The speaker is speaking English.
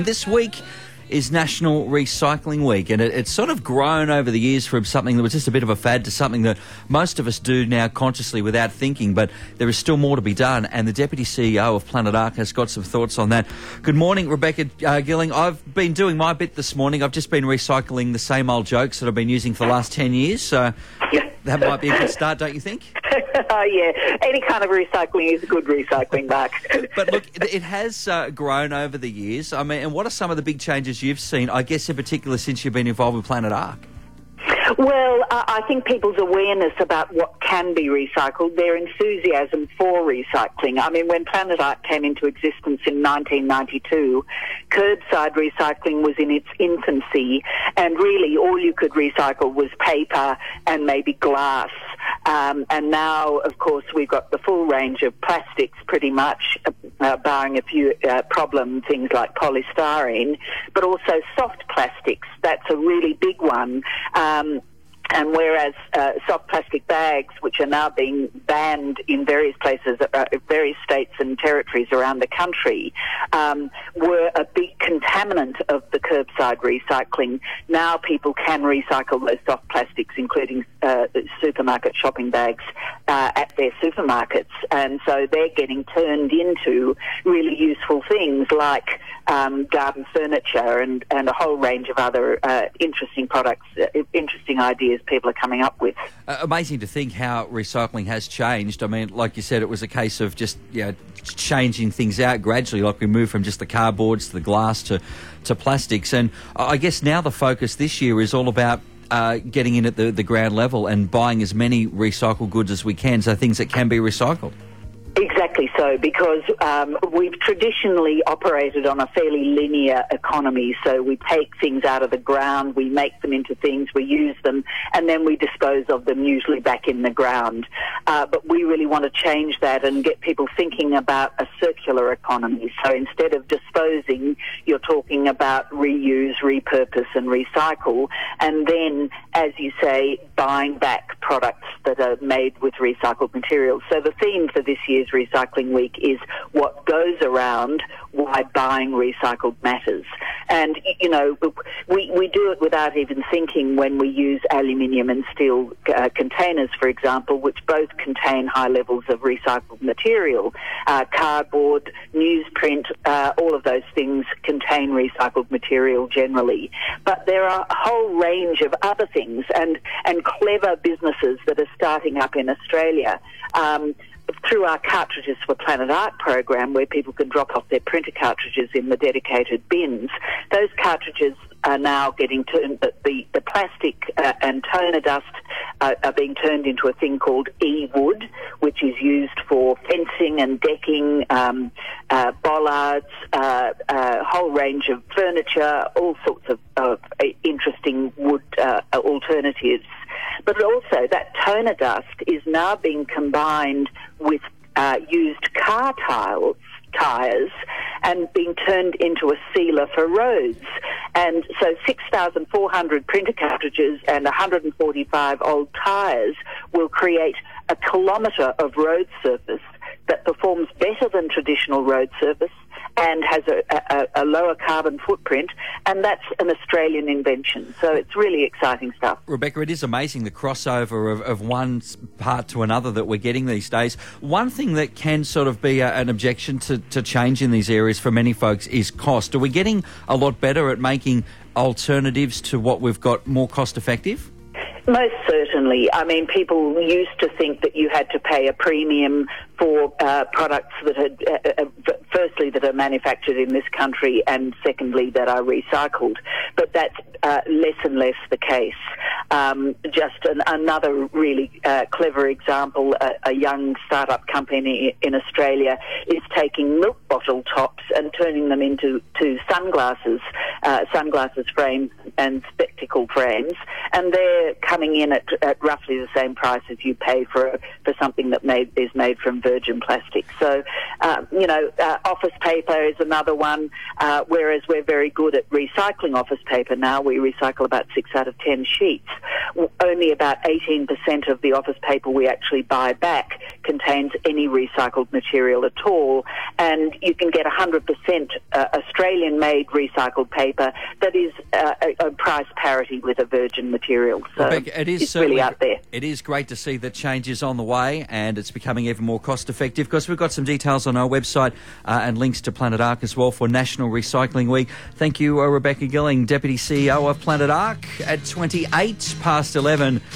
This week is National Recycling Week, and it's sort of grown over the years from something that was just a bit of a fad to something that most of us do now consciously without thinking, but there is still more to be done, and the Deputy CEO of Planet Ark has got some thoughts on that. Good morning, Rebecca Gilling. I've been doing my bit this morning. I've just been recycling the same old jokes that I've been using for the last 10 years, so that might be a good start, don't you think? Oh, yeah. Any kind of recycling is good recycling, Mark. But look, it has grown over the years. I mean, and what are some of the big changes you've seen, I guess, in particular, since you've been involved with Planet Ark? Well, I think people's awareness about what can be recycled, their enthusiasm for recycling. I mean, when Planet Ark came into existence in 1992, curbside recycling was in its infancy, and really all you could recycle was paper and maybe glass. And now, of course, we've got the full range of plastics pretty much, barring a few problem things like polystyrene, but also soft plastics. That's a really big one. And whereas soft plastic bags, which are now being banned in various places, various states and territories around the country, were a big contaminant of the curbside recycling. Now people can recycle those soft plastics, including supermarket shopping bags, at their supermarkets. And so they're getting turned into really useful things like garden furniture and a whole range of other interesting products, interesting ideas people are coming up with. Amazing to think how recycling has changed. I mean, like you said, it was a case of just changing things out gradually, like we moved from just the cardboards to the glass to plastics. And I guess now the focus this year is all about getting in at the ground level and buying as many recycled goods as we can, so things that can be recycled. Exactly so, because we've traditionally operated on a fairly linear economy. So we take things out of the ground, we make them into things, we use them, and then we dispose of them, usually back in the ground. But we really want to change that and get people thinking about a circular economy. So instead of disposing, you're talking about reuse, repurpose and recycle, and then, as you say, buying back products that are made with recycled materials. So the theme for this year's Recycling Week is what goes around, why buying recycled matters. And, you know, we do it without even thinking when we use aluminium and steel containers, for example, which both contain high levels of recycled material. Cardboard, newsprint, all of those things contain recycled material generally. But there are a whole range of other things and clever businesses that are starting up in Australia. Through our Cartridges for Planet Ark program, where people can drop off their printer cartridges in the dedicated bins, those cartridges are now getting turned, the plastic and toner dust are being turned into a thing called e-wood, which is used for fencing and decking, bollards, a whole range of furniture, all sorts of interesting wood alternatives. But also that toner dust is now being combined with used car tyres and being turned into a sealer for roads. And so 6,400 printer cartridges and 145 old tyres will create a kilometre of road surface that performs better than traditional road surface and has a lower carbon footprint, and that's an Australian invention. So it's really exciting stuff. Rebecca, it is amazing the crossover of one part to another that we're getting these days. One thing that can sort of be an objection to change in these areas for many folks is cost. Are we getting a lot better at making alternatives to what we've got more cost effective? Most certainly. I mean, people used to think that you had to pay a premium for products that had, firstly, that are manufactured in this country, and secondly, that are recycled. But that's less and less the case. Just another really clever example, a young startup company in Australia is taking milk bottle tops and turning them into sunglasses frames and spectacle frames, and they're coming in at roughly the same price as you pay for something that is made from virgin plastic. So, office paper is another one, whereas we're very good at recycling office paper now. We recycle about 6 out of 10 sheets. Only about 18% of the office paper we actually buy back contains any recycled material at all, and you can get 100% Australian-made recycled paper that is a price parity with a virgin material. So Rebecca, it's really out there. It is great to see that change is on the way and it's becoming even more cost-effective. Of course, we've got some details on our website and links to Planet Ark as well for National Recycling Week. Thank you, Rebecca Gilling, Deputy CEO of Planet Ark, at 28 past 11.